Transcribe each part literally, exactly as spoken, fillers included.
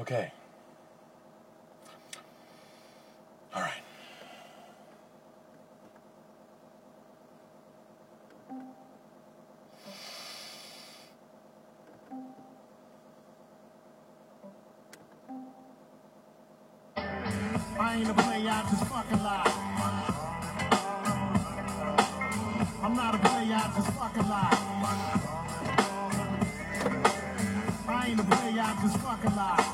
Okay. All right. I ain't a player, I just fucking lie. I'm not a player, I just fucking lie. I ain't a player, I just fucking lie.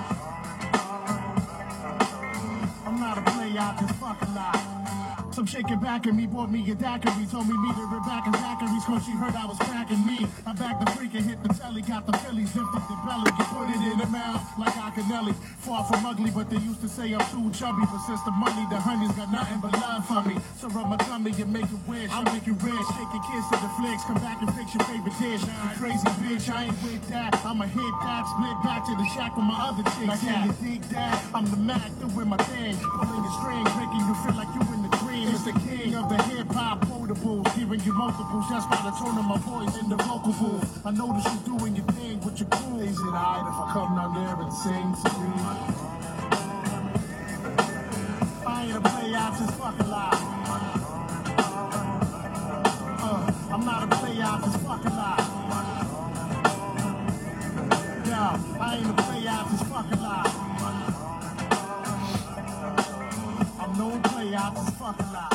I'm not a player, I just fucking lie. Some chick in back of me bought me a daiquiri, told me meet her back in Zachary's cause she heard I was cracking me. I backed the freak and hit the telly, got the Phillies, lifted the belly, you put it in the mouth like Akinelli. Far from ugly, but they used to say I'm too chubby. But since the money, the honey's got nothing but love for me. So rub my tummy and make it wish, I'll make it rich. Take a kiss to the flicks, come back and fix your favorite dish. You crazy bitch, I ain't with that. I'ma hit that, split back to the shack with my other chicks. Like how you dig that? I'm the Mac, doing my thing, pulling the strings, making you feel like you in the dream. It's the king of the hip-hop quotables, giving you multiples. That's by the tone of my voice in the vocal booth. I notice you doing your thing with your crew. Is it alright if I come down there and sing to you? I ain't a player, I just fucking lie. Uh, I'm not a player, I just fucking lie. Yo, I ain't a player, I just fucking lie. I'm no player, I just fucking lie.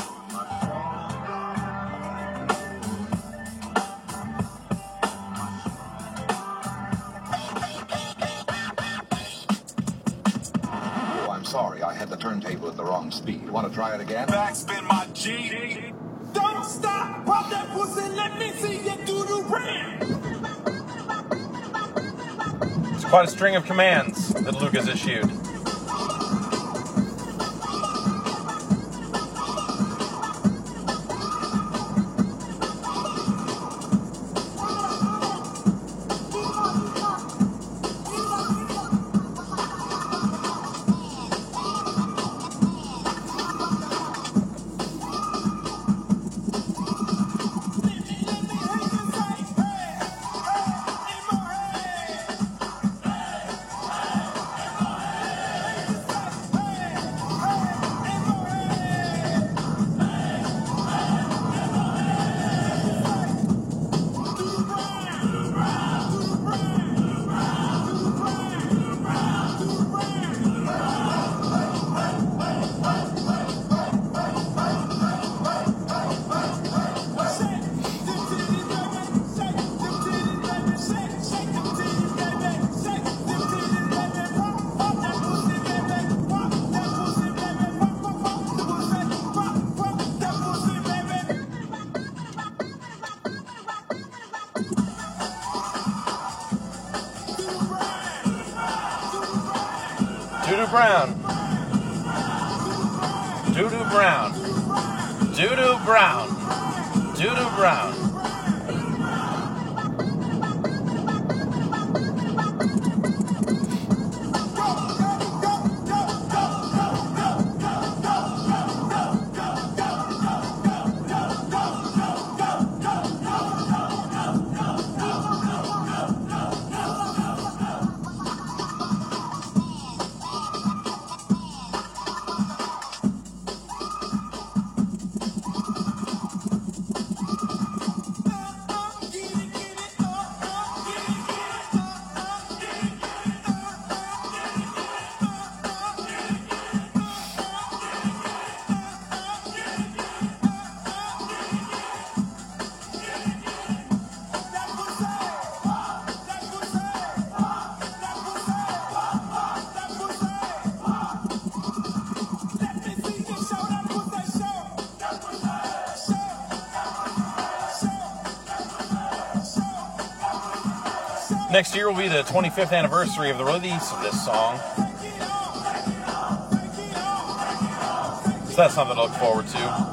Sorry, I had the turntable at the wrong speed. Want to try it again? Backspin my G. Don't stop, pop that pussy, let me see you do the ram. It's quite a string of commands that Luke has issued. Doo-doo Brown. Doo-doo Brown. Doo-doo Brown. Doo-doo Brown. Next year will be the twenty-fifth anniversary of the release of this song. So that's something to look forward to.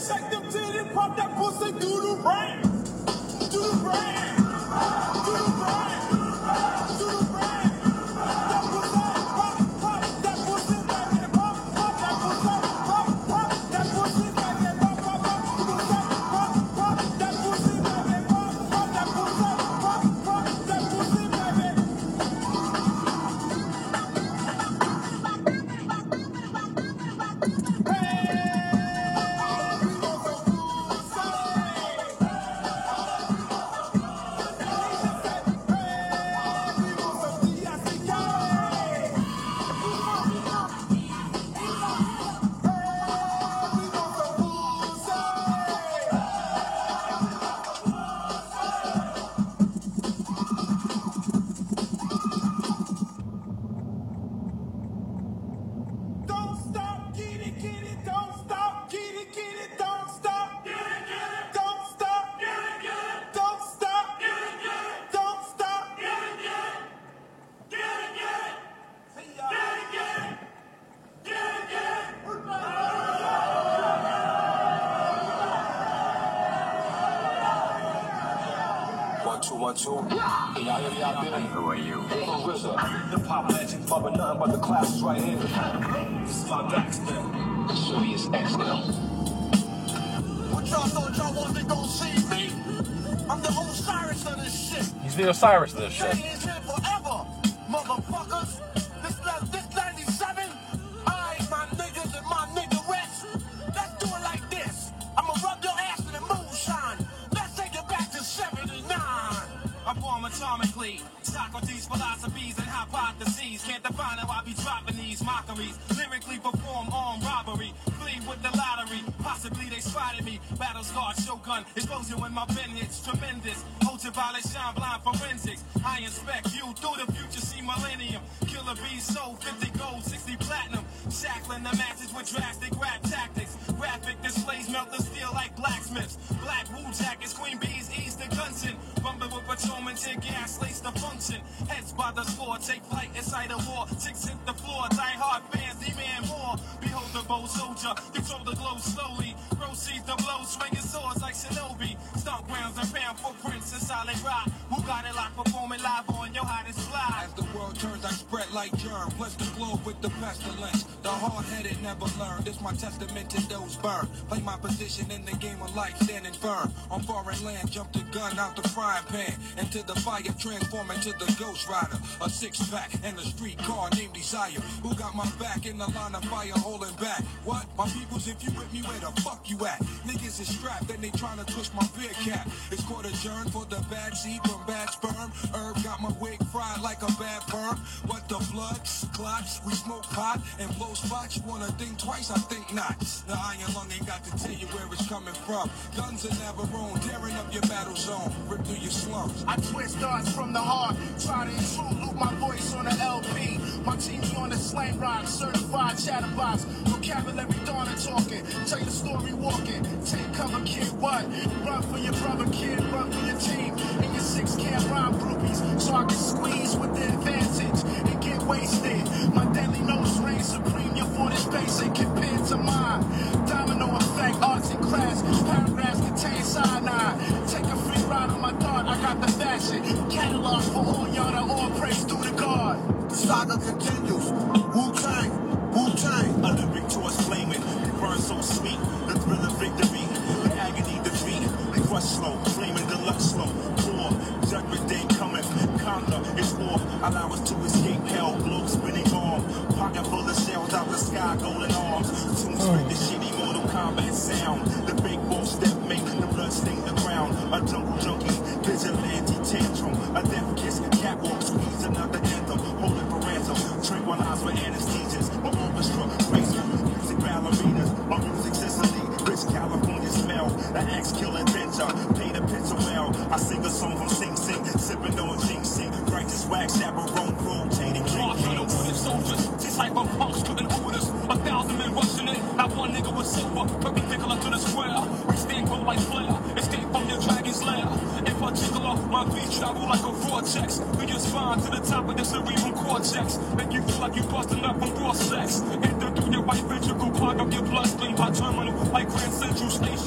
shake them titties, pop that pussy, do the rain. Do the rain. Do the rain. Do the rain. That pussy, pop, pop, that pussy, baby, pop, pop, that pussy, pop, pop, that pussy, baby, pop, pop, pop, pussy, pop, pop, that pussy, baby, pop, pop, that pussy, pop, pop, that pussy, baby. Don't stop, get it, get it, don't stop, get it, get it, don't stop, get it, get it, don't stop, get it, get it, don't stop, get it, get it, don't stop, get it, get it, get it, get it, get it, get it, get it, get it. One, two, one, two. Hey, y'all hear me out there? Who are you? Oh, R Z A. The pop legend, bumping nothing but the classics right here. This is my Baxter. Serious X now. What y'all thought y'all wasn't gonna see me? I'm the Osiris of this shit. He's the Osiris of this shit. Stay is here forever, motherfuckers. This this ninety-seven. Alright, my niggas and my niggerettes. Let's do it like this. I'ma rub your ass in the moonshine. Let's take it back to seventy-nine. I form atomically, Socrates' philosophies and hypotheses. Can't define how I be dropping these mockeries. Lyrically perform armed robbery, flee with the lottery. Possibly they spotted me. Battle scarred shogun, explosion when my pen hits tremendous. Ultraviolet shine blind forensics. I inspect you through the future, see millennium. Killer bees sold fifty gold, sixty platinum. Shackling the masses with drastic rap tactics. Graphic displays melt the steel like blacksmiths. Black wool jackets, queen bees, ease the Gunson. Rumble with patrolmen, tear gas, lace the function. Heads by the score, take flight inside a war. Chicks hit the floor, die hard fans, demand more. Behold the bold soldier, control the glow slowly. Proceed the blow, swinging swords like Shinobi. Stomp grounds and pound footprints in solid rock. Who got it locked, performing live on your hottest fly? As the world turns, I spread like germ. Bless the globe with the pestilence. The hard-headed never learn. This my testament to those burned. Play my position in the game of life, standing firm. On foreign land, jump the gun out the frying pan. Into the fire, transform into the Ghost Rider. A six-pack and a street car named Desire. Who got my back in the line of fire holding back? What? My peoples, if you with me, where the fuck you at? Niggas is strapped and they trying to twist my beer cap. It's court adjourned for the bad seed from bad sperm. Herb got my wig fried like a bad perm. What the blood clots? We smoke pot and blow spots. You wanna think twice? I think not. The iron lung ain't got to tell you where it's coming from. Guns are never owned, tearing up your battle zone. Rip through your slums. I twist darts from the heart, try to intrude, loop my voice on the L P. My team's on the slang rock, certified chatterbox. Vocabulary dawn and talking, tell your story walking. Take cover, kid, what? Run for your brother, kid, run for your team. And your six can't rhyme groupies, so I can squeeze with the advantage and get wasted. My deadly nose reigns supreme, your fort is basic compared to mine. Domino effect, arts and crafts, paragraphs contain cyanide. Take a free ride on my dart, I got the fashion. Catalog for all y'all that all praise through the guard. The saga continues. Wu-Tang, Wu-Tang. A lyric torch flaming, it burns so sweet. The thrill of victory, the agony, defeat. The crush slow, flaming deluxe slow. War, judgment day coming, conquer, it's war. Allow us to escape hell, globe spinning arm. Pocket full of shells out the sky, golden arms. Tune spit the shitty Mortal Kombat sound. The big ball step make the blood stain the ground. A jungle junkie, vigilante tantrum. A death kiss, catwalk, squeeze another anthem. Hold it for ransom, tranquilize for anesthesias. My orchestra, graceful, music ballerinas. My music Sicily, rich California smell. The axe kill adventure, paint a picture well. I sing a song from Sing Sing, sipping on ginseng. Righteous wax, chaperone, rotating king kings. Soldiers, these hyper punks couldn't hold us. A thousand men rushing in, not one nigga was silver. Perpendicular to the square, we stand cold like flare. Escape from your dragon's lair. In particular, my feet travel like a vortex. Through your spine to the top of the cerebral cortex. Make you feel like you busting up from raw sex. Enter through your right ventricle, clog up your bloodstream. By terminal, like Grand Central Station.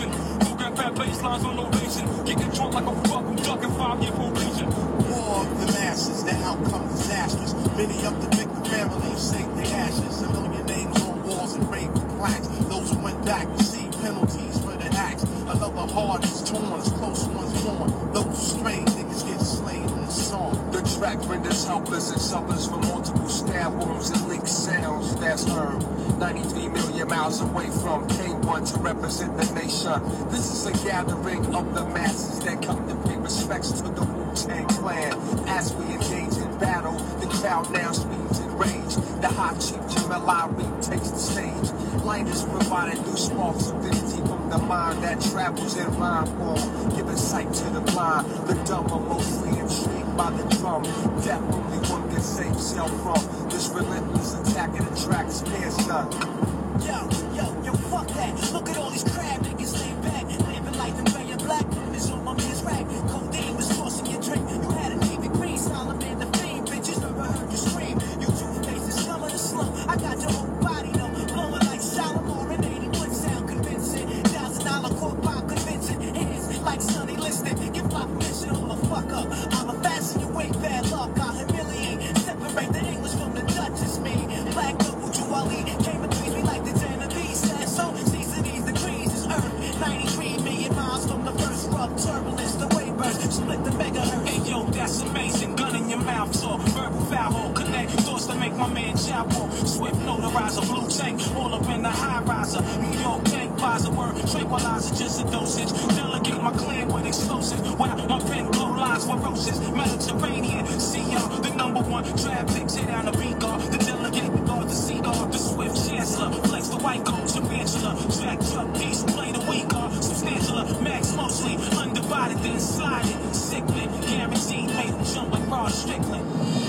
baselines on ovation. Getting drunk like a fuck, I'm ducking five-year probation. War of the masses, the outcome disastrous. Many of the victim families save their ashes. A million names on walls and engraved plaques. Those who went back received penalties for their acts. Another heart is torn, as close ones born. Those who stray, niggas get slain in the song. The track renders helpless and suffers from multiple stab wounds and leaked sounds that's heard. ninety-three million miles away from K one to represent the nation. This is a gathering of the masses that come to pay respects to the Wu-Tang Clan. As we engage in battle, the crowd now screams in rage. The high chief Jamel Ari takes the stage. Light is provided through sparks of divinity from the mind that travels in rhyme form, giving sight to the blind. The dumb are mostly intrigued by the drum. Death only one can save self from this relentless attack of the track spares none. Yo, yo, yo, fuck that. Look at all these crab niggas laid back, living like the ray of black is on my man's rack. Codeine was forcing your drink. You had a Navy Green, Solomon the Fiend. Bitches never heard you scream. You two-faced some of the slum. I got your whole body though, blowing like Salomon and eighty-one sound convincing. Thousand dollar court by convincing. Hands like Sonny Liston. Give my permission, hold the fuck up. I'ma fasten your way, bad luck. I'll humiliate. Separate the English from the Dutch. It's me. Black Noble Juwali came between me like the Genevieve said so. Season these degrees is earth. ninety-three million miles from the first rough turbulence. The wave burst, split the megahertz. Hey yo, that's amazing. Gun in your mouth, so verbal foul. Connect thoughts to make my man chapel. Swift notarizer, blue tank, all up in the high riser. New York tank, Pfizer word, tranquilizer, just a dosage. Delegate my clan with explosives. Wow, my pen glow lines ferocious. Mediterranean, see y'all, the number one draft pick. Tear down the beat guard, the delegate, the guard, the sea guard, the swift chancellor. Flex the white coat, tarantula. Track truck piece, play the weak guard, substantial. Max mostly undivided, then sliding. Sickling, guaranteed, made him jump like Rod Strickland.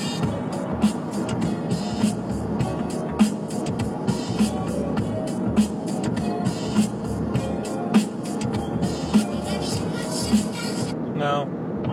No.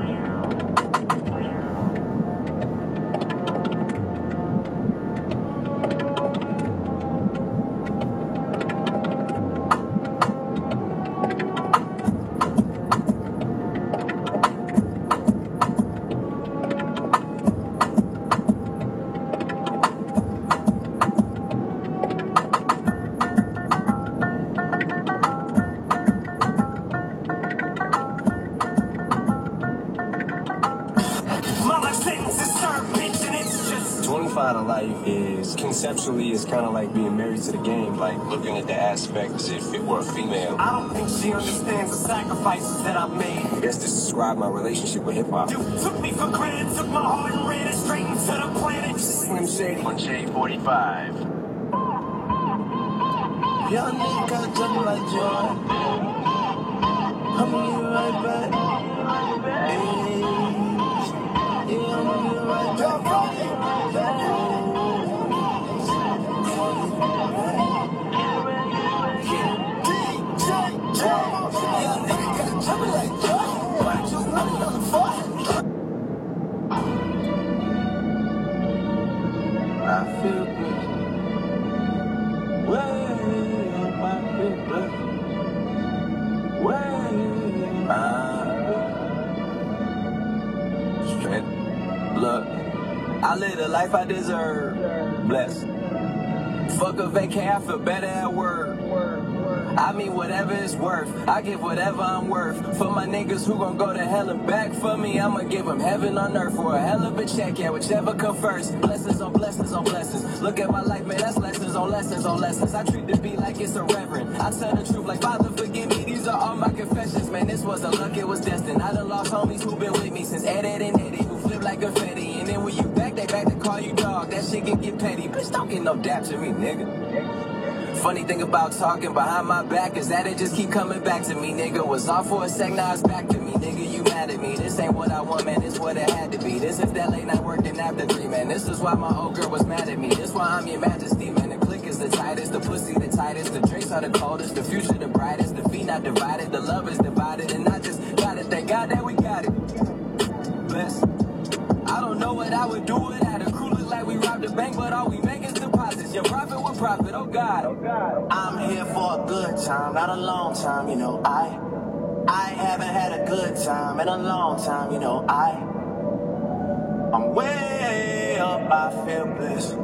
twenty-five to life is conceptually is kind of like being married to the game, like looking at the aspect as if it were a female. I don't think she understands the sacrifices that I've made. I guess this describes my relationship with hip hop. You took me for granted, took my heart and ran it straight into the planet. Slim Shady on J forty-five. Young nigga jumping like joy. I'm gonna get right back. Hey. Yeah, I'm gonna get right back. Young nigga jumping like joy. Why don't you run on the floor? I feel good. Way on my paper. Way on. Straight. Look, I live the life I deserve. Blessed. Fuck a vacay, I feel better at work. I mean whatever it's worth, I give whatever I'm worth. For my niggas who gon' go to hell and back for me, I'ma give them heaven on earth for a hell of a check, yeah, whichever come first. Blessings on blessings on blessings. Look at my life, man, that's lessons on lessons on lessons. I treat the beat like it's a reverend. I tell the truth like, Father, forgive me, these are all my confessions. Man, this was a luck, it was destined. I done lost homies who been with me since Ed, Ed, and Eddie, who flip like confetti. And then when you back, they back to call you dog. That shit can get petty. Bitch, don't get no dap to me, nigga. Funny thing about talking behind my back is that it just keep coming back to me, nigga. Was off for a sec, now it's back to me, nigga. You mad at me? This ain't what I want, man. This what it had to be. This if that late night work didn't have to three, man. This is why my old girl was mad at me. This why I'm your majesty, man. The click is the tightest, the pussy the tightest, the drinks are the coldest, the future the brightest, the feet not divided, the love is divided, and I just gotta thank God that we got it. Bless. I don't know what I would do without a crew. Look like we robbed a bank, but all we make is deposits. Your profit with profit, oh God. Oh God. I'm here for a good time, not a long time, you know. I I haven't had a good time in a long time, you know, I, I'm way up, I feel blessed.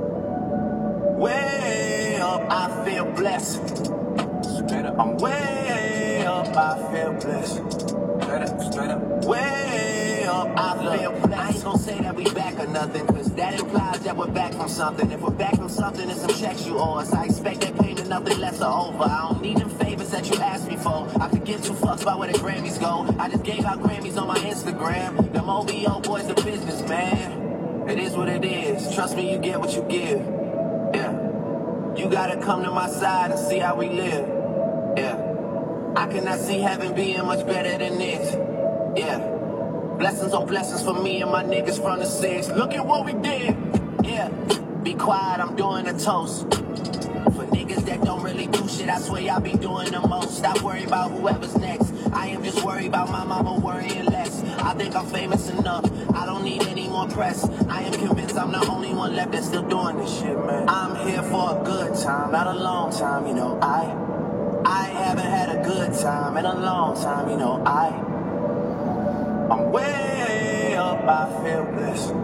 Way up, I feel blessed. Straight up, I'm way up, I feel blessed. Straight up, straight up, way up, I feel blessed. I ain't gonna say that we back or nothing, cause that implies that we're back from something. If we're back from something, it's some checks you owe us. I expect that payment, nothing less or over. I don't need them favors that you asked me for. I could give two fucks about where the Grammys go. I just gave out Grammys on my Instagram. Them O B O boys the business, man. It is what it is. Trust me, you get what you give. Yeah. You gotta come to my side and see how we live. Yeah. I cannot see heaven being much better than this. Yeah. Blessings on blessings for me and my niggas from the six. Look at what we did. Yeah. Be quiet, I'm doing a toast. For niggas that don't really do shit, I swear y'all be doing the most. Stop worrying about whoever's next. I am just worried about my mama worrying less. I think I'm famous enough. I don't need any more press. I am convinced I'm the only one left that's still doing this shit, man. I'm here for a good time, not a long time, you know. I, I haven't had a good time in a long time, you know. I, I'm way up, I feel blessed.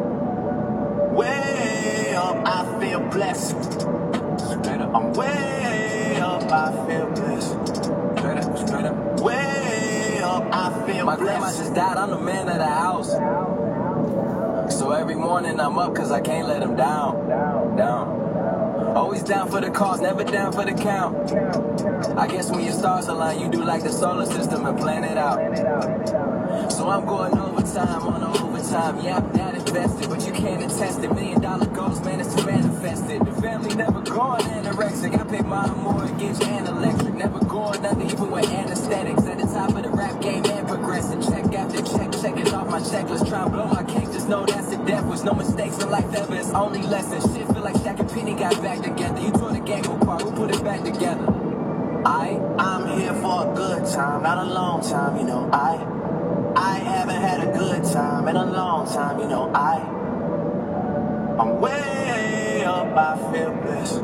Way up, I feel blessed. Straight up, I'm way up, I feel blessed. Straight up, straight up, way up, I feel My blessed. grandma just died, I'm the man of the house. So every morning I'm up cause I can't let him down, down. Always down for the cause, never down for the count. I guess when your stars align, you do like the solar system and plan it out. So I'm going overtime on the overtime. Yeah, I'm not invested, but you can't attest it. Million dollar goals, man, it's manifested. The family never going anorexic. I pay my mortgage and electric. Never going under, even with anesthetics. At the top of the rap game and progressing. Check after check, check it off my checklist. Try and blow my cake, just know that's the death. Was no mistakes in life ever, it's only lessons. Shit feel like Stack and Penny got back together. You tore the gang apart, who put it back together? I, I'm here for a good time, not a long time, you know. I, I haven't had a good time in a long time, you know. I, I'm way up, I feel blessed.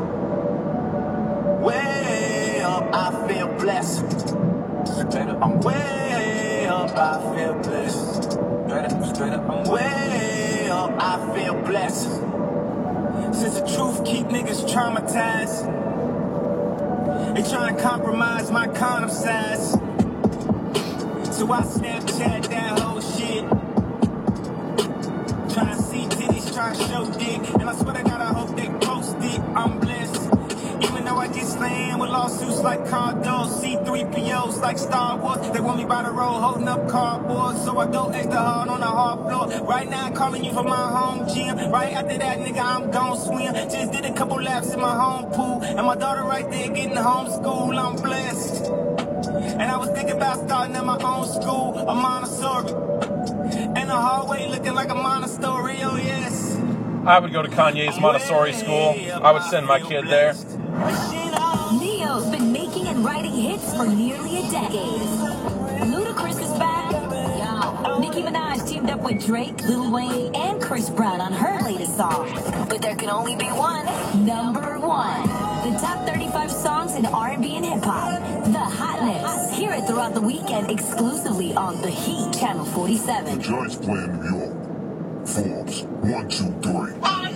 Way up, I feel blessed. Straight up, I'm way up, I feel blessed. Straight up, straight up, I'm way up, I feel blessed. Since the truth keep niggas traumatized, they trying to compromise my condom size. So I Snapchat that whole shit. Trying to see titties, trying to show dick. And I swear to God, I hope they post it. I'm blessed. Even though I get slammed with lawsuits like Cardo, C three P Os like Star Wars. They want me by the road holding up cardboard. So I go extra hard on the hard floor. Right now I'm calling you from my home gym. Right after that, nigga, I'm gon' swim. Just did a couple laps in my home pool. And my daughter right there getting homeschooled. I'm blessed. And I was thinking about starting at my own school, a Montessori. And the hallway looking like a monastery, oh yes. I would go to Kanye's Montessori school. I would send my kid there. Neo's been making and writing hits for nearly a decade. Ludacris is back. Yo, Nicki Minaj teamed up with Drake, Lil Wayne, and Chris Brown on her latest song. But there can only be one. Number one. The top thirty-five songs in R and B and hip hop. The Hotness. Hear it throughout the weekend exclusively on The Heat, Channel forty-seven. Giants play in New York. Forbes, one, two, three.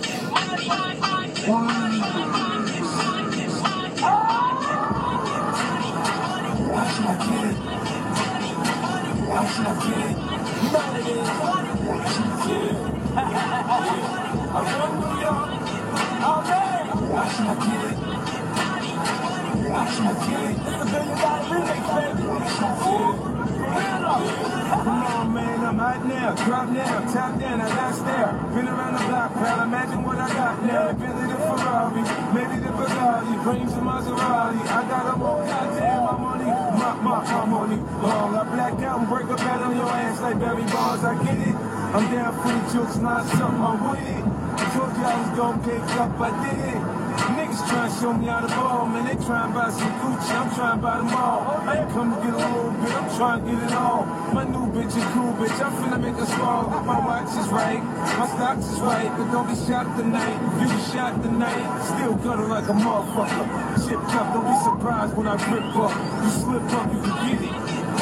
Why should I get it? Why should I get it? Why should I get it? I'm from New York. Okay. Why should I get it? Why should I get it? It's a billion dollar remix, baby. Why should I get it? Come on, man, I'm hot now. Drop now, top down, I got stare. Been around the block, pal, imagine what I got now. Bentley the Ferrari, maybe the Bugatti, dreams of Maserati. I got them all, goddamn, my money, my, my, my money. Long, I black out and break a bat on your ass like Barry Bonds, I get it. I'm down for the jokes, not something, I'm with it. I told you I was gonna pick up, I did it. Niggas trying to show me how to ball, man, they trying to buy some Gucci, I'm trying to buy them all. I ain't come to get a little bit, I'm trying to get it all. My new bitch is cool, bitch, I'm finna make a small. My watch is right, my stocks is right, but don't be shocked tonight. If you be shot tonight, still gutter like a motherfucker. Chip up, don't be surprised when I rip up. You slip up, you can get it.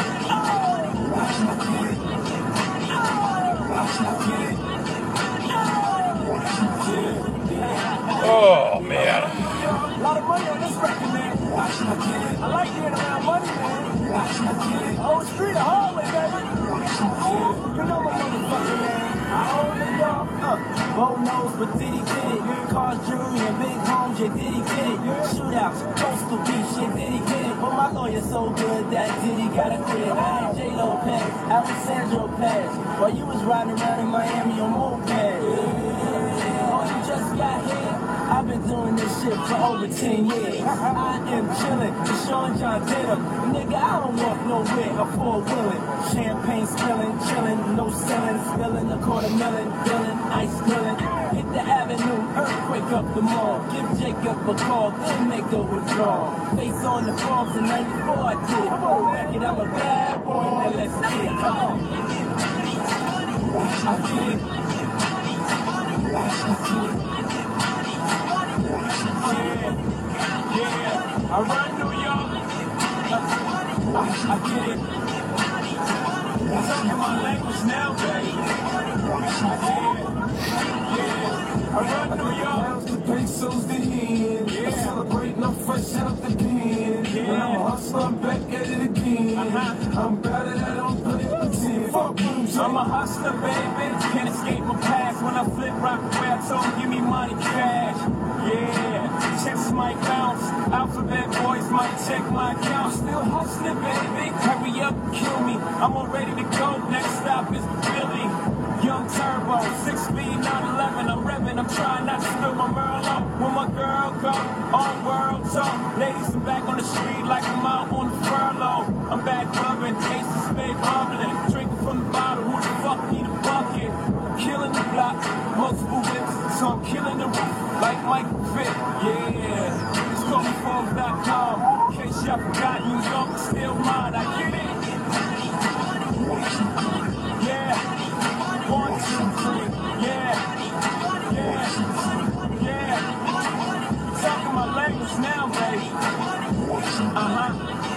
Old street, the hallway, baby. You know my motherfucking name. I own the dog. Uh, Bo knows, but Diddy did it. Carl Junior, Big Home, J Diddy did it. Shootouts, coastal beach, shit Diddy did it. But my lawyer so good that Diddy got a quit. I ain't J Lopez, Alessandro Paz. While you was riding around in Miami on moped. Oh, you just got here? I've been doing this shit for over ten years. I am chillin', with Sean John Tatum. Nigga, I don't walk nowhere, I'm four-wheeling. Champagne spillin', chillin', no sellin', spillin' a quarter million, billin', ice grillin'. Hit the avenue, earthquake up the mall. Give Jacob a call, then make the withdrawal. Face on the falls in ninety-four, I did. Back it, I'm a bad boy, now let's get it. Come on. I did it. I did it. Yeah, yeah, I run New York. I, I get it. I'm talking my language now, baby. Yeah, yeah, I run New York. The pesos the end. Yeah, celebrating, I'm fresh out the pen. Yeah, and I'm a hustler, I'm back at it again. Uh-huh. I'm better than I'm putting pretend. Fuck boom, I'm a hustler, baby. Can't escape my past. When I flip rock where I told him, give me money, cash. Yeah, checks might bounce. Alphabet boys might check my account. Still hustling, baby. Hurry up, kill me. I'm all ready to go. Next stop is Philly. Young Turbo, six speed, nine eleven. I'm revving. I'm trying not to spill my Merlot. When my girl go on world talk. Ladies, I'm back on the street like I'm out on the furlough. I'm back rubbing, ace of spade bubbling. Drinking from the bottle. Who the fuck need a bucket? Killing the block, multiple whips, so I'm killing the roof like Michael Vick. Yeah, it's call me Forbes dot com. In case y'all forgot, New York is still mine. I get it. Yeah, one, two, three. Yeah, yeah, yeah. Talking my language now, baby. Uh huh.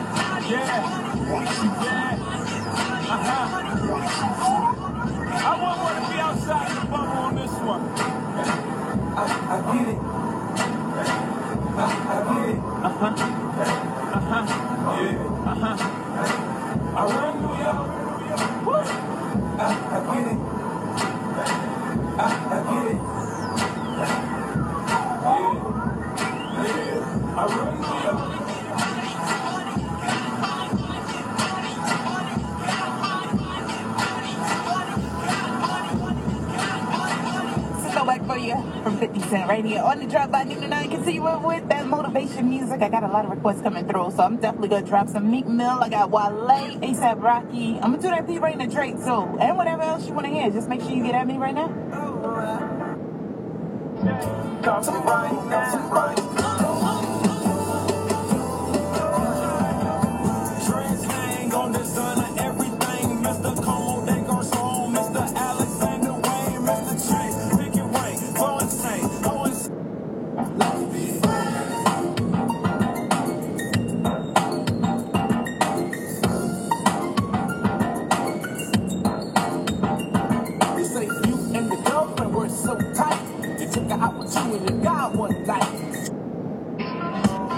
Yeah, yeah. Uh huh. I won't want to be outside the bubble on this one. I, I get it. I, I get it. Uh-huh. Uh-huh. Yeah. Uh-huh. I run New York. Woo. I, I get it. I, I get it. Yeah. Yeah. I run New York. Back for you from fifty cent right here on the Drop by Nina nine. Continue with that motivation music. I got a lot of requests coming through, so I'm definitely gonna drop some Meek Mill. I got Wale, ASAP Rocky. I'm gonna do that P Rain and Drake too, and whatever else you want to hear. Just make sure you get at me right now. Trans on designer everything, Mister Como, they gon' show Mister Alexander Wayne, Mister Trey. So tight, you took an opportunity, God one night.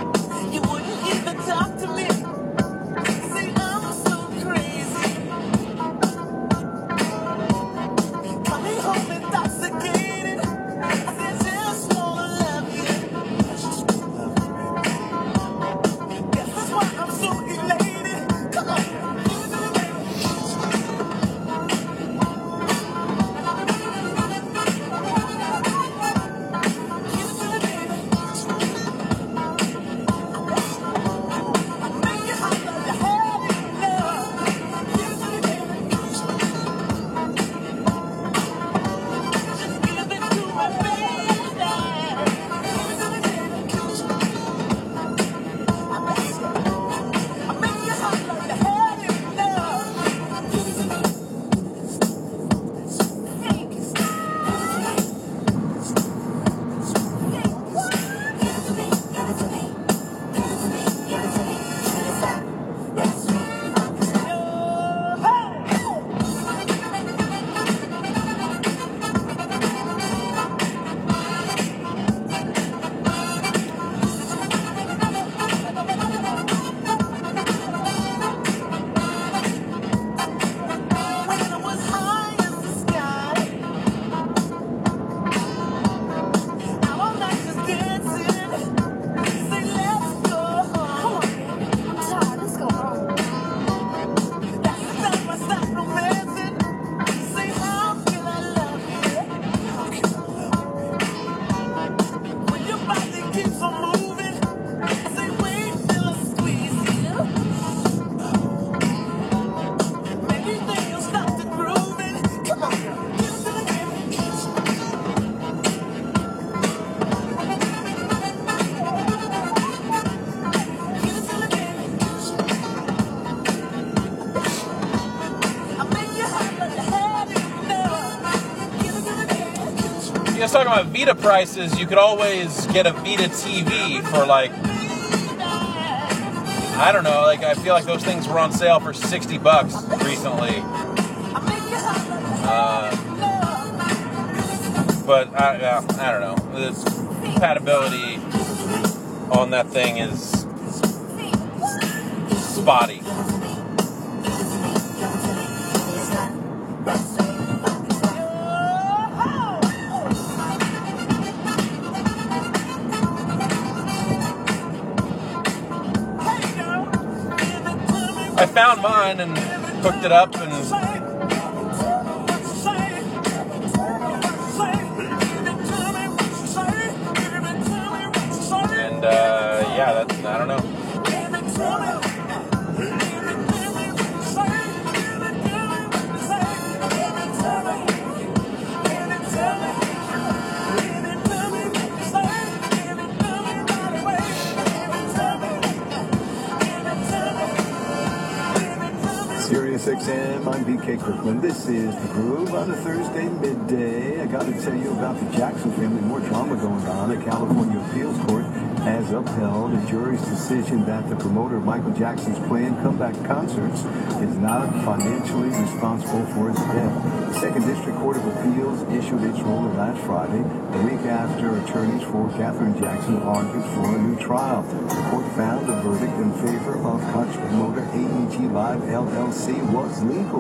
talking about Vita prices, you could always get a Vita T V for like, I don't know, like I feel like those things were on sale for sixty bucks recently. Uh, but I, uh, I don't know. The compatibility on that thing is spotty. I found mine and hooked it up and and uh, yeah, that I don't know. Sirius X M, I'm B K Kirkland. This is The Groove on a Thursday midday. I got to tell you about the Jackson family. More drama going on. A California appeals court has upheld a jury's decision that the promoter of Michael Jackson's planned comeback concerts is not financially responsible for his death. The Second District Court of Appeals issued its ruling last Friday, a week after attorneys for Catherine Jackson argued for a new trial. The court found the verdict in favor of country promoter A E G Live L L C was legal.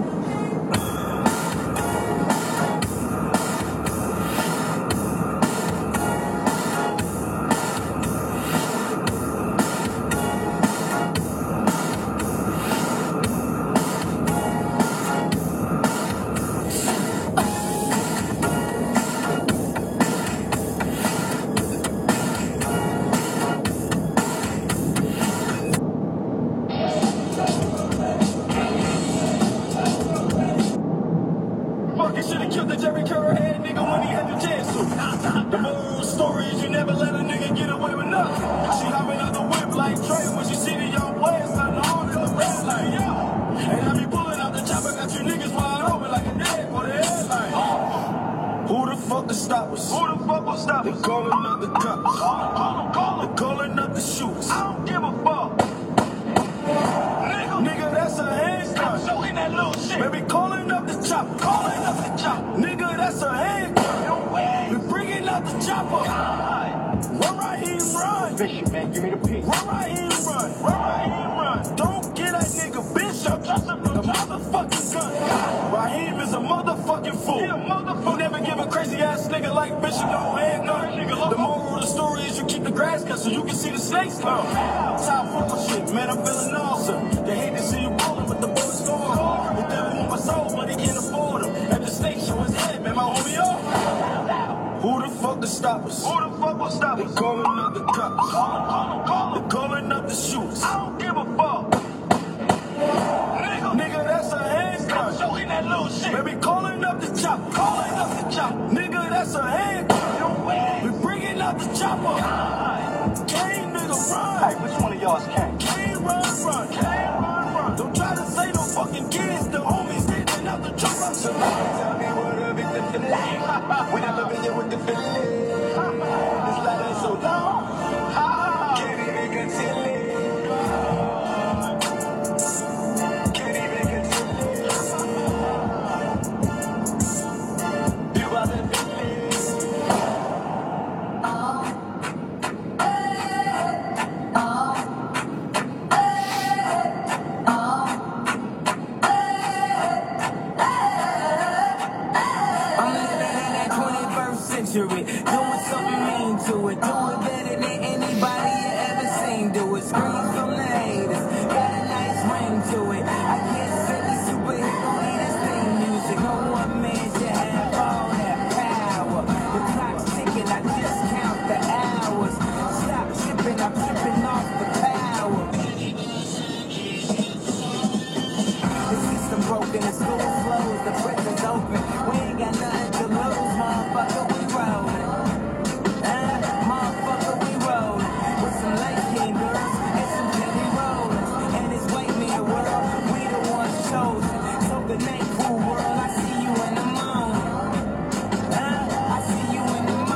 Cool world, I see you in the moon. Uh, I see you in the moon.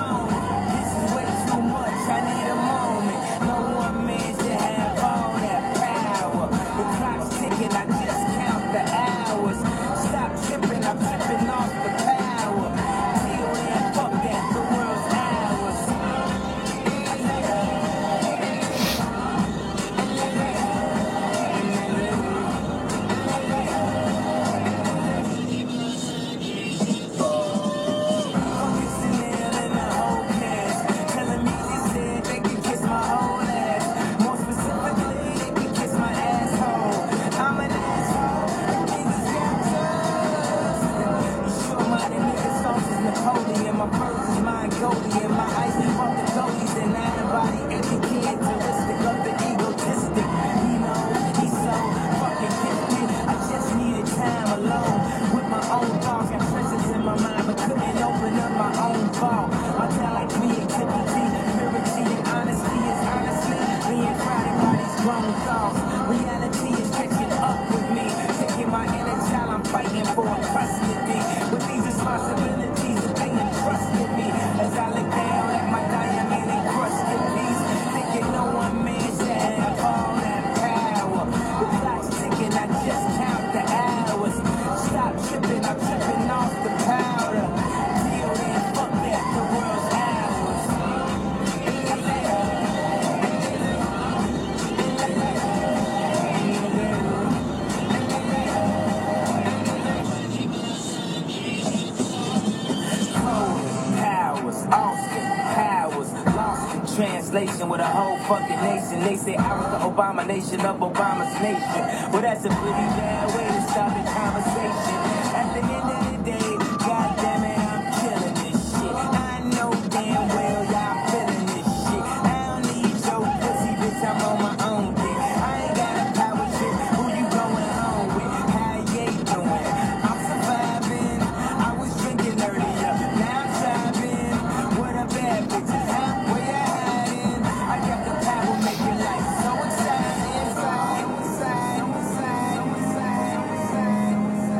motherfucking nation. They say I was the Obama nation of Obama's nation. Well, that's a pretty bad way to start the conversation. At the end of the day, goddamn it, I'm killing this shit. I know damn well y'all feeling this shit. I don't need your pussy, bitch, I'm on my own dick. I ain't got a power trip, who you going home with? How you doing? I'm surviving, I was drinking earlier, now I'm driving. What a bad bitches, huh? Where you hiding? I got the power, make your life so exciting. Inside, inside, inside, inside, inside,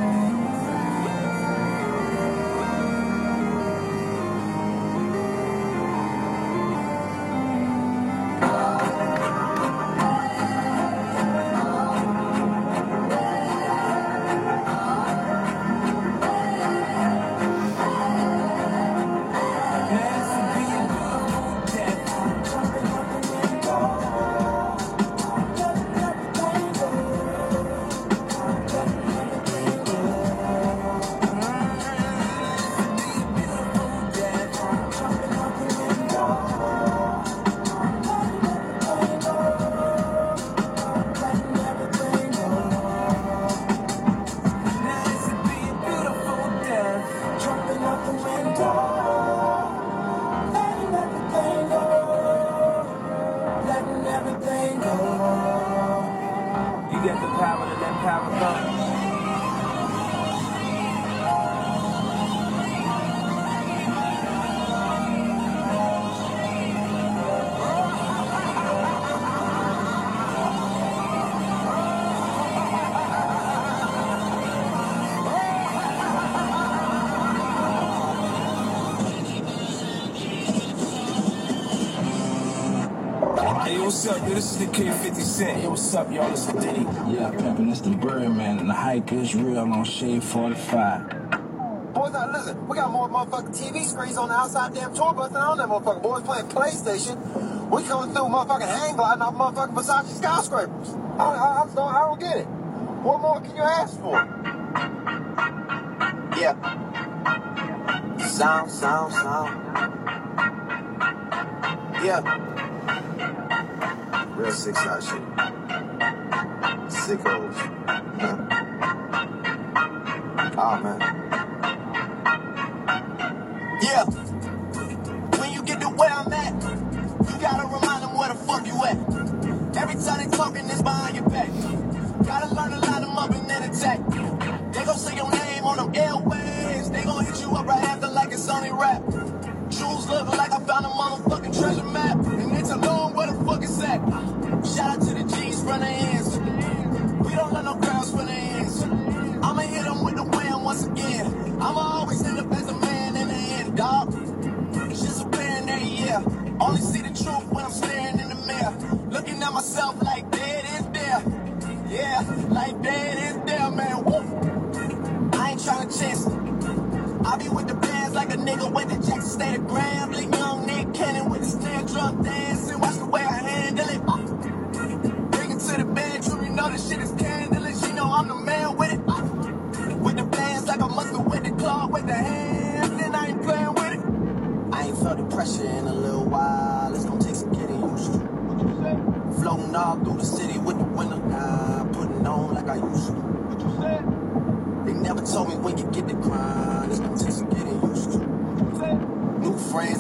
you got the power to let power go. Hey, what's up, yo? This is the Kid fifty Cent. Hey, what's up, y'all? This is Diddy. Yeah, pimpin', it's the Birdman, and the hype is real on Shade forty-five. Boys, now listen, we got more motherfucking T V screens on the outside damn tour bus than on that motherfucker. Boys playing PlayStation. We coming through motherfucking hang gliding off motherfucking Versace skyscrapers. I, I, I, don't, I don't get it. What more can you ask for? Yeah. Sound, sound, sound. Yeah. Real six out shit. Sickos. Huh? Oh, man. Yeah. When you get to where I'm at, you gotta remind them where the fuck you at. Every time they talking, it's behind your back. Gotta learn to line them up and then attack. They gon' say your name on them airways. They gon' hit you up right after like it's only rap. Shoes look like I found a motherfucking treasure map. And they tell them where the fuck it's at. Shout out to the G's from the ends. We don't let no girls from the ends. I'ma hit them with the wham once again. I'ma always end up as a man in the end, dog. It's just a band every year. Only see the truth when I'm staring in the mirror. Looking at myself like dead is there. Yeah, like dead is there, man. Woo. I ain't tryna chase it. I be with the bands like a nigga with the Jackson State of Graham. Like young Nick Cannon with the snare drum dancing. Watch the way I handle it. Bring it to the bedroom, you know this shit is scandalous. You know I'm the man with it. With the bands like a mustard with the claw with the hands. And I ain't playing with it. I ain't felt the pressure in a little while. It's gonna take some getting used to. What you say? Floating all through the city with the window down, putting on like I used to. What you said? They never told me when you get the grind, it's gonna take some getting used to. What you said? New friends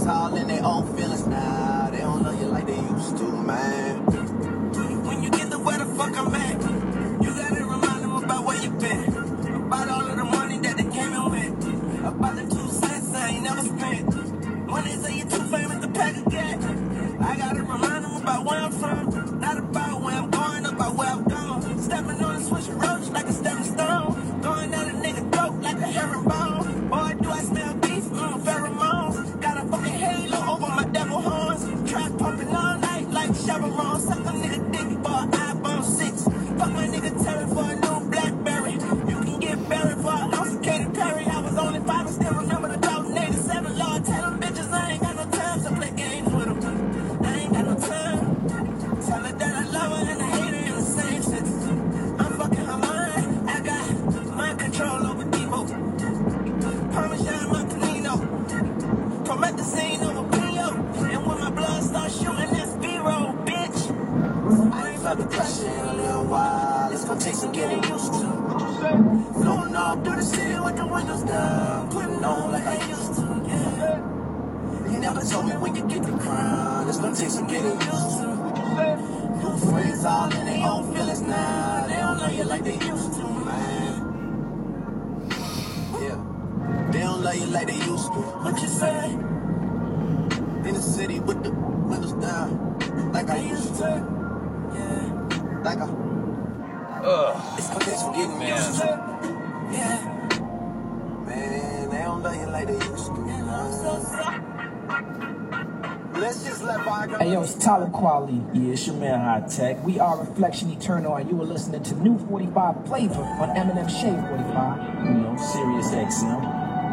getting used to. Flowing up through the city with the windows down, putting on like I used to. Yeah. You never told me when you get the crown, it's gonna take some getting used to. New friends all in their own feelings now, they don't love you like they used to, man. Yeah, they don't love you like they used to. What you say? In the city with the windows down, like I used to. Yeah, like I. Ugh. It's gonna take some getting Man. used to. Yeah. Man, they don't love you like they used to. Let's just let bygones. Hey yo, it's Tyler Quality. Yeah, it's your man High Tech. We are Reflection Eternal, and you are listening to New forty-five Flavor on Eminem Shade forty-five. You know, Sirius X M.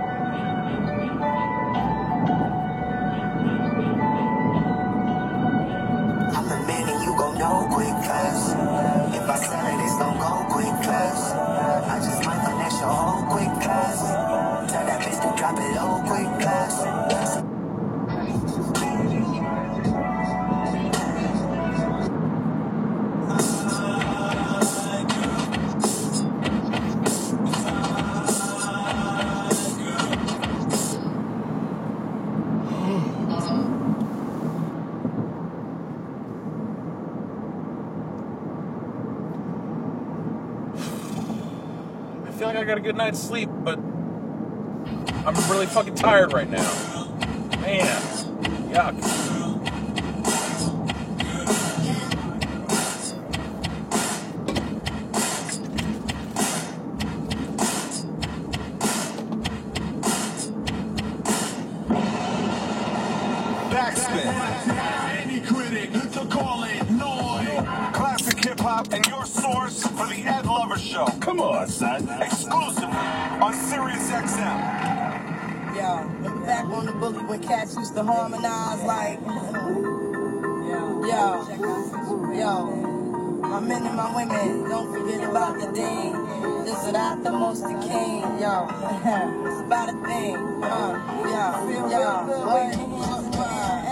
I'm the man and you gon' know quick fast. If I sell it, it's gon' go quick fast. I just might finesse your whole quick fast. Tell that bitch to drop it low quick fast. I feel like I got a good night's sleep, but I'm really fucking tired right now. Man, yuck. Backspin. Any critic to call it noise. Classic hip hop and your source for the Ed Lover Show. Come on, son. Exclusively on Sirius X M. Yo, remember back on the bully when cats used to harmonize like. Yo, yo. My men and my women, don't forget about the ding. This is not the most the king, yo. It's about a thing, uh, yo, yo. What?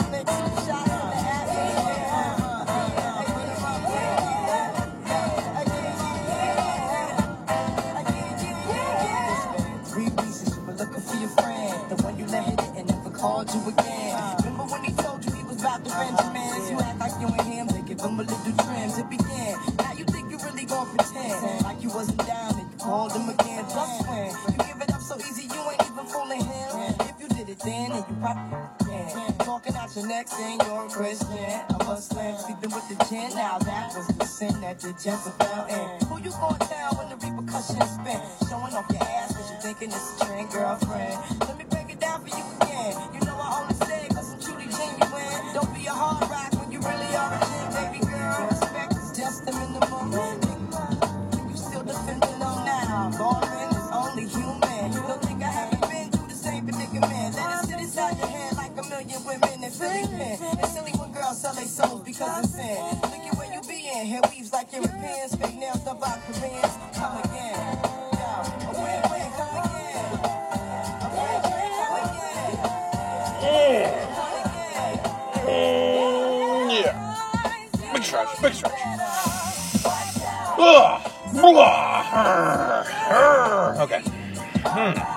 Three pieces, you were looking for your friend, the one you never hit and never called you again. Remember when he told you he was about to Benjamins? You act like you and him, they give him a little trims. It began. Now you think you really gon' pretend like you wasn't down and you called him again. Just when you give it up so easy, you ain't even fooling him. If you did it then, then you probably can. Talking out your neck saying you're a Christian, a Muslim, sleeping with the gin. Now that was the sin that the Jezebel in. Who you gon' tell when the repercussions spin? Showing off your ass cause you thinking it's a trend, girlfriend. Let me break it down for you again. You know I only say cause I'm truly genuine. Don't be a hard rock when you really are a gin, baby girl. Respect is just a minimum. You still defending them now. Lauren is only human. Don't think I haven't been through the same predicament. Let it sit inside your head like a million women in Philly pen. It's silly when girls sell their souls because of sin. Look at where you be in. Hair weaves like Europeans. Fake nails up by Koreans. Come again. Yo, a win win. Come again. A win win. Come again. Come again. Yeah. Big stretch, big stretch. Ugh. Okay. Hmm.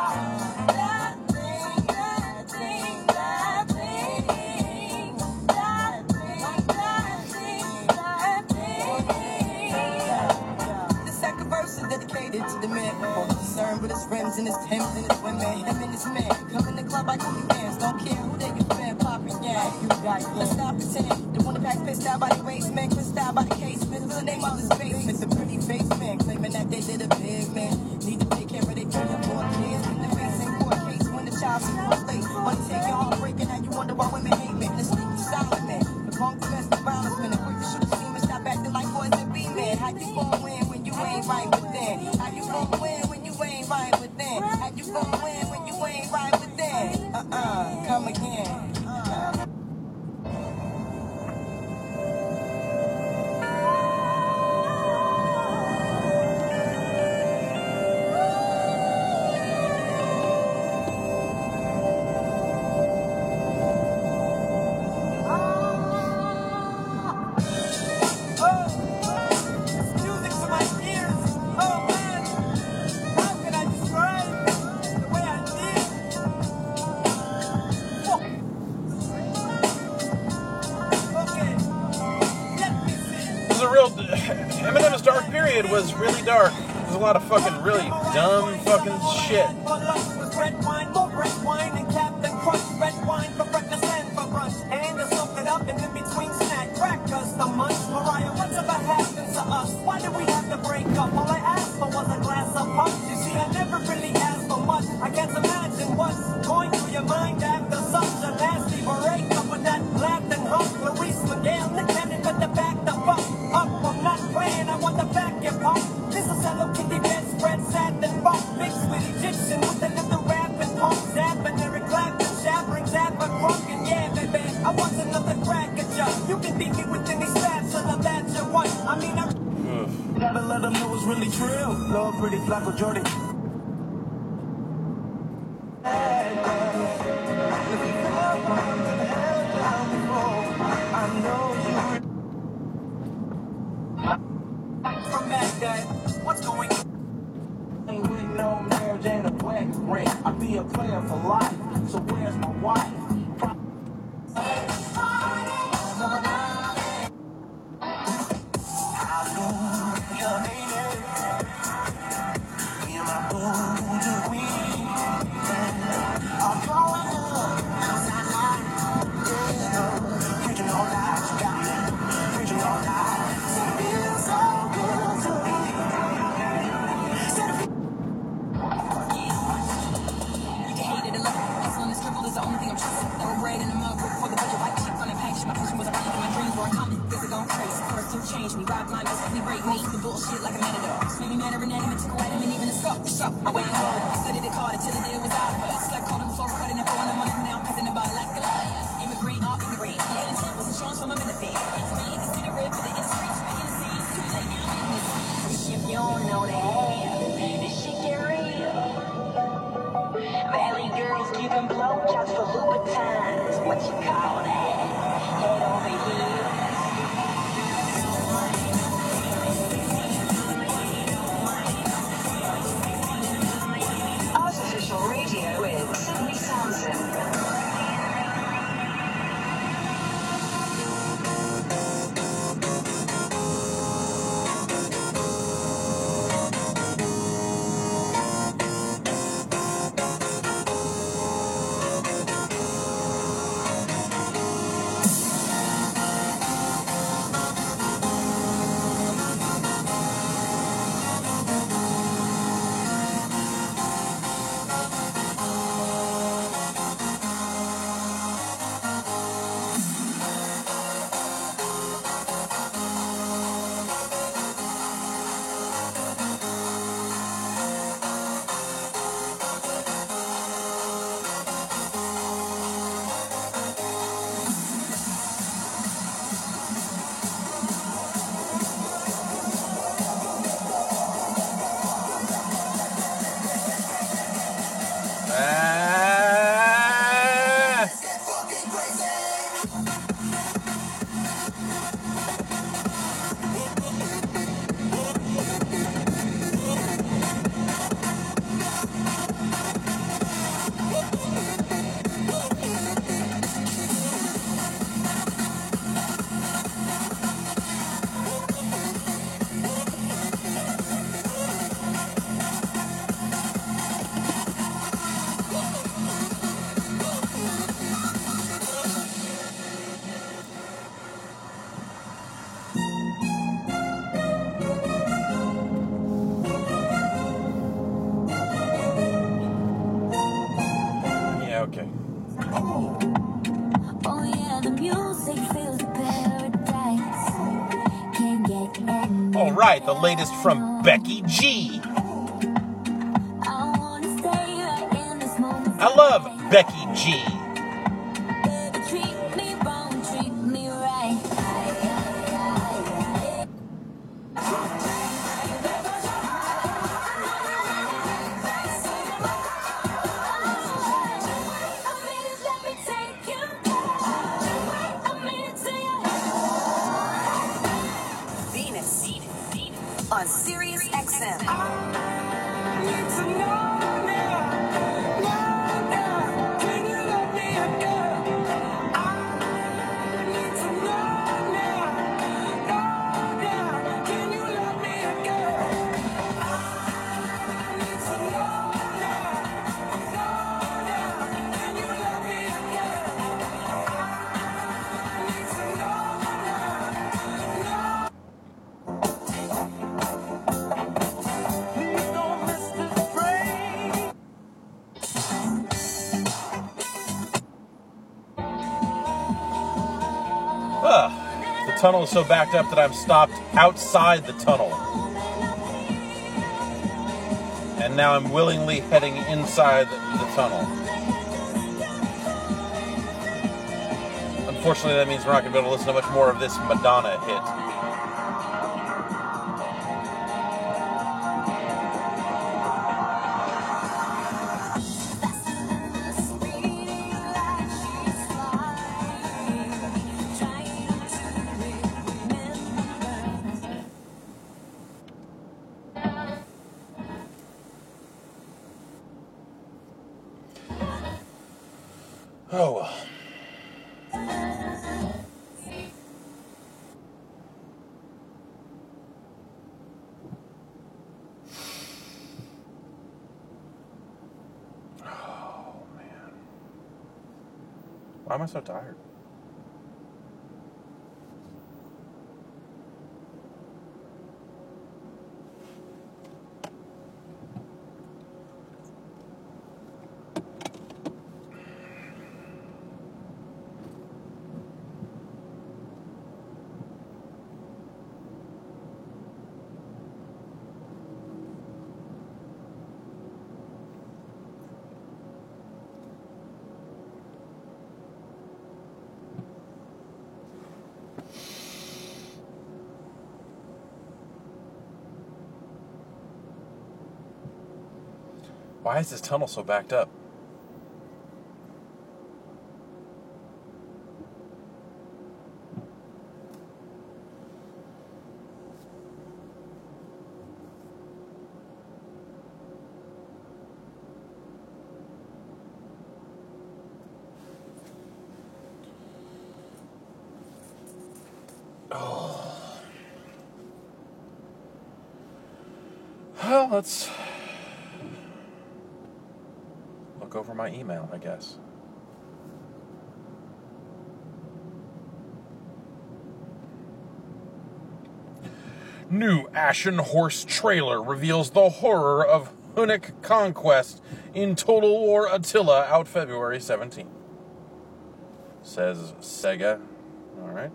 Dedicated to the man, all concerned with his friends and his Timbs and his women. Him and his men come in the club like hooligans. Don't care who they get fan popping, yeah. You got it. Let's stop pretend. The one that pack pissed out by the waist, man. Pissed out by the casement. What's the name of his basement? The pretty face man claiming that they did a big man. Need to take care of their three or four kids. In the face in court case when the child support late. Money taking, heartbreaking, and you wonder why women hate men. The sneaky silent man. The punk domestic violence man. The quick to shoot the steam and stop acting like boys and be men. How you gon' win when you ain't right within? How you gon' win when you ain't right within? How you gon' win when you ain't right within? Uh-uh, come again. Uh. Music to my ears. There's a lot of fucking really dumb fucking shit. Red wine, more red wine, and Captain Crunch. Red wine for breakfast and for brunch. And to soak it up and in between snack crackers the munch. Mariah, whatever happens to us? Why did we have to break up? All I asked for was a glass of pop. You see, I never really asked for much. I can't imagine what's going through your mind after such a nasty breakup with that laughing hump. Louise McGill, the cannon with the back the fuck up. I'm not playing, I want the back your pump. This is Hello Kitty bedspread, satin bump. Mixed with Egyptian with another rapping pump. Zapping, Eric Clapton, shattering, zapper, crunking. Yeah, baby, I want another crack at ya. You can beat me with any stats, so now that's your one. I mean, I never let them know it's really true. Lord, pretty Flacco Jordan. From back then, what's going on? Ain't with no marriage and a wet ring. I be a player for life, so where's my wife? Change me, ride blind, basically break me. The bullshit like a matador. Made me mad every night, and it took away, and even a scuff, shuff. I went hard, studied it hard until the day was out. But it's like calling before cutting it, pouring the money now, passing the ball like a liar. Immigrant, all immigrant. Yeah, intent wasn't showing some of benefit. It's me, it's in the red for the industry. In the scene, too late now, in this. If you don't know that, this shit get real. Valley girls giving blowjobs for Louboutins. What you call that? Head over here. Radio with Sydney Townsend. All right, the latest from Becky G. I love Becky G. On Sirius X M. tunnel is so backed up that I'm stopped outside the tunnel. And now I'm willingly heading inside the tunnel. Unfortunately, that means we're not going to be able to listen to much more of this Madonna hit. Oh well. Oh man. Why am I so tired? Why is this tunnel so backed up? Oh. Well, let's look over my email, I guess. New Ashen Horse trailer reveals the horror of Hunnic conquest in Total War Attila, out February seventeenth. Says Sega. Alright.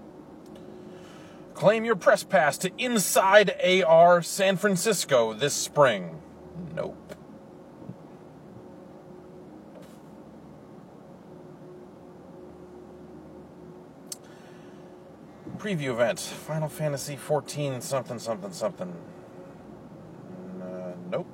Claim your press pass to Inside A R San Francisco this spring. Nope. Preview event. Final Fantasy fourteen something something something. Uh, nope.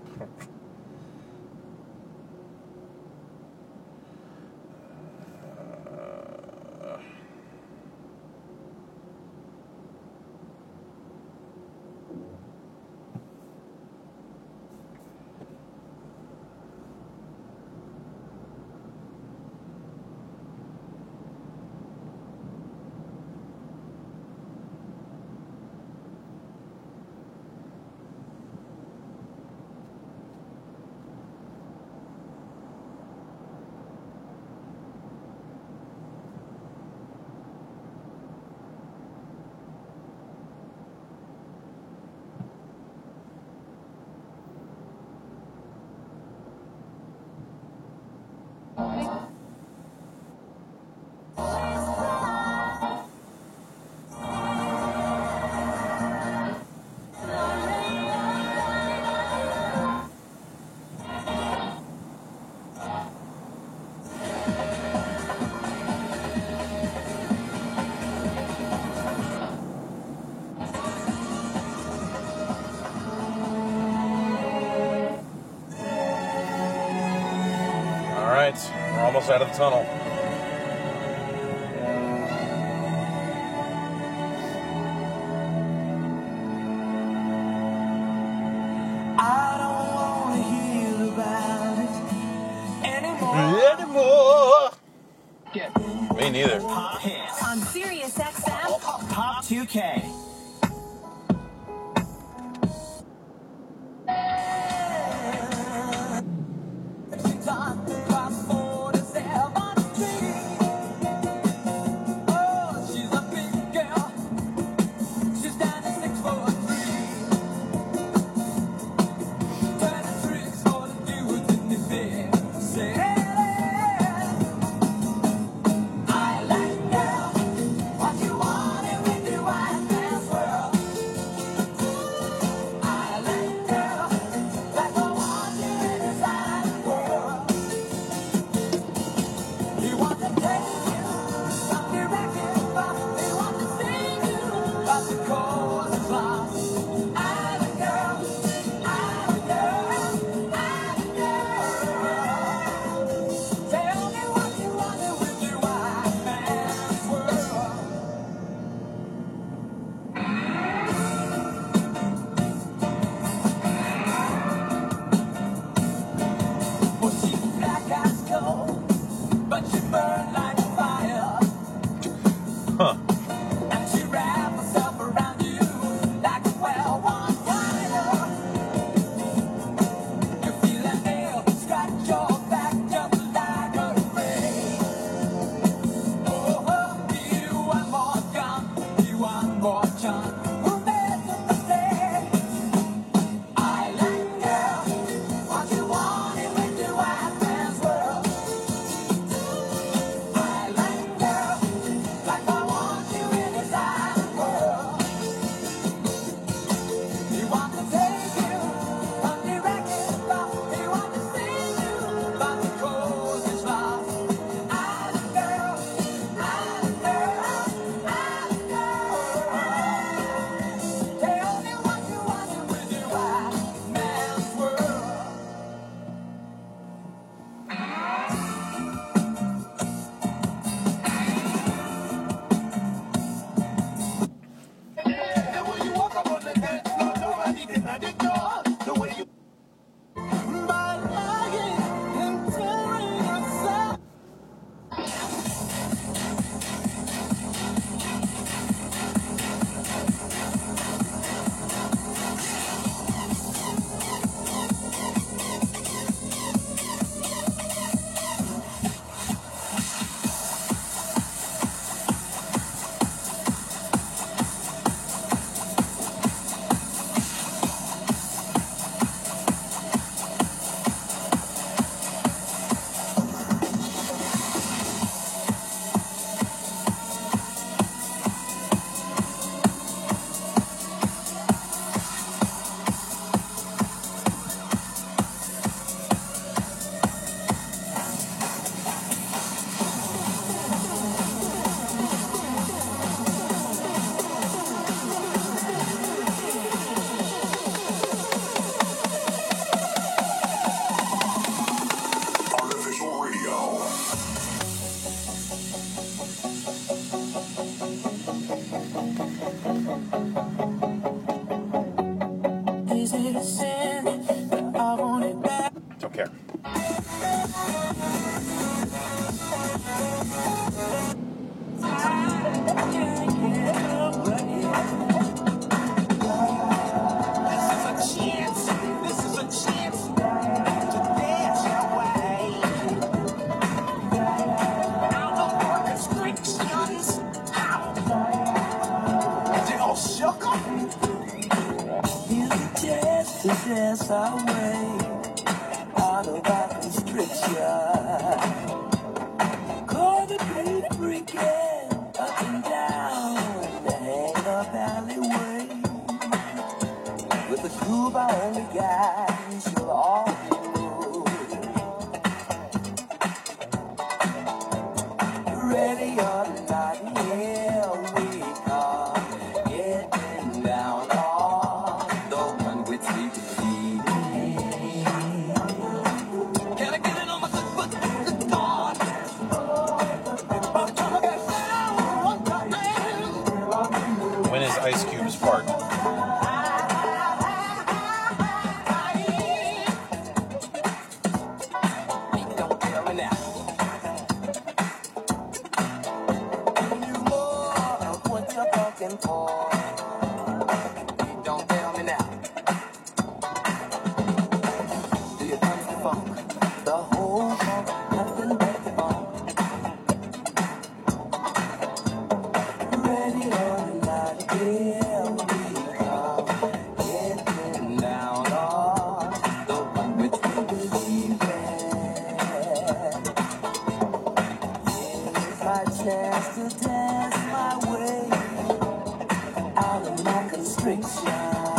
We're almost out of the tunnel. I don't want to hear about it anymore. Anymore. Yeah. Me neither. On Sirius X M. Pop two K. What you want with don't care. Dance our way out of our constriction. Call the beat freaking up and down the hang up alleyway. With the groove I only got, she'll all move. Ready or not, here we come, getting down on the one with me. When is Ice Cube's part? Don't tell me now. Do you come the funk? The whole funk, nothing but the funk. Ready or not, here we come. Getting down on the one which we believe in. Here's my chance to dance my way out of my constriction.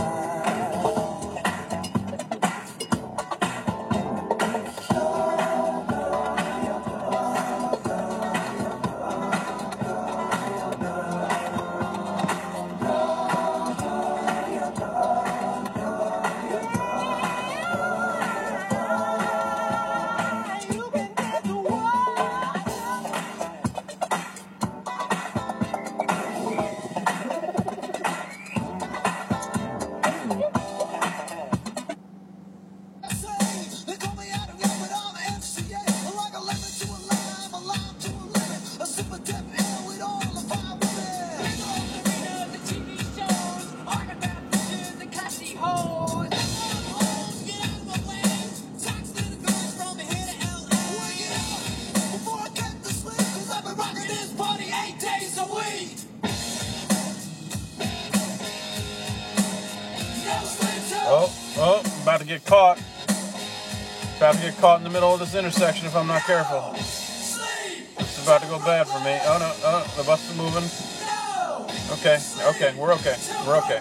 Oh, oh, about to get caught. About to get caught in the middle of this intersection if I'm not careful. It's about to go bad for me. Oh no, oh, the bus is moving. Okay, okay, we're okay. We're okay.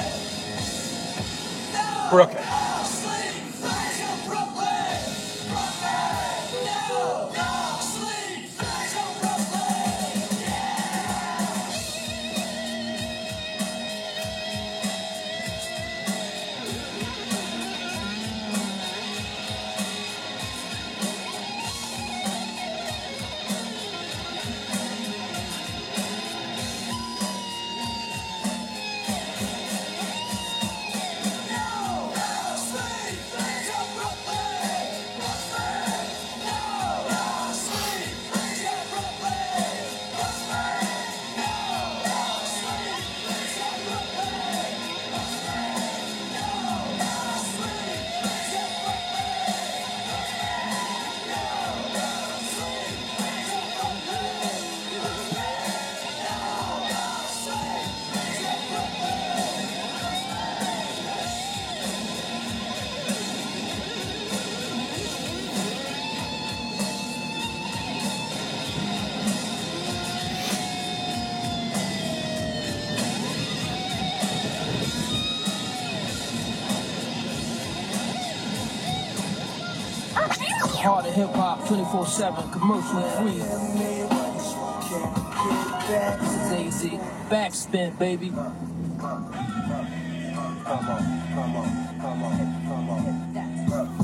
We're okay. Heart of hip hop, twenty-four seven, commercial free. This is A Z, backspin, baby. Come on, come on, come on, come on, come on.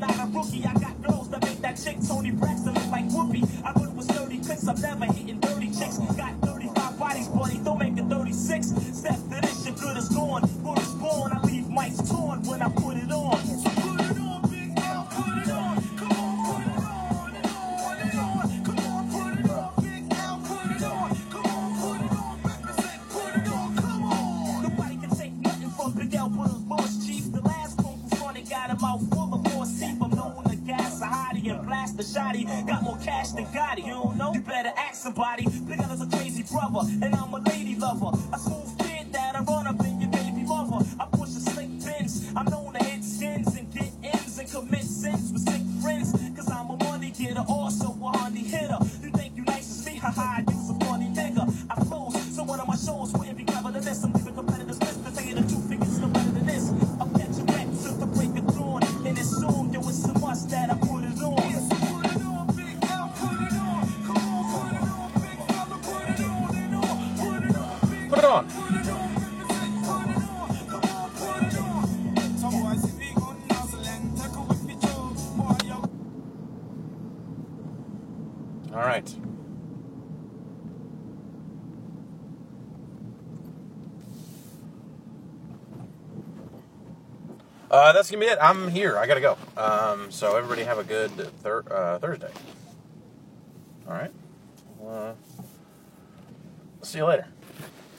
not a rookie. I got girls that make that chick Tony Braxton look like Whoopi. I thought it was thirty clicks. I'm never hitting dirty chicks. Got thirty-five bodies, buddy. Don't make it thirty-six. Step to this, your good is gone. Good is born. I leave mics torn when I put it on. So put it on, Big L. Put it on. Come on, put it on and on and on. Come on, put it on, Big L. Put it on. Come on, put it on. Represent, put it on. Come on. Nobody can take nothing from Big L, but his boss chief. The last one who funny got him out full of force. See, I'm known to gas a hottie and blast the shotty. Got more cash than Gotti. You don't know? You better ask somebody. Big L is a crazy brother, and I'm a lady lover. A smooth kid that I run up in your baby mother. I push a slick pins. I'm known to hit skins and get ends and commit sins with sick friends. Cause I'm a money getter, also a honey hitter. You think you nice as me? Haha, you's a funny nigga. I flows, so one of my shows wouldn't be clever than this. I'm leaving competitors list to tell you the two figures no better than this. I'll catch you back till the break of dawn. And it's soon, yo, it's a must that I put it on. Yes, put it on, Big L, put it on. Come on, put it on, big fella, put it on and on. Put it on, big Put it on. put it on, represent, put it on. Come on, put it on. Some boys if we go nuzzle and take a whip it on. Boy, yo. All right. Uh, that's gonna be it. I'm here. I gotta go. Um, so everybody have a good thir- uh, Thursday. All right. Uh, see you later.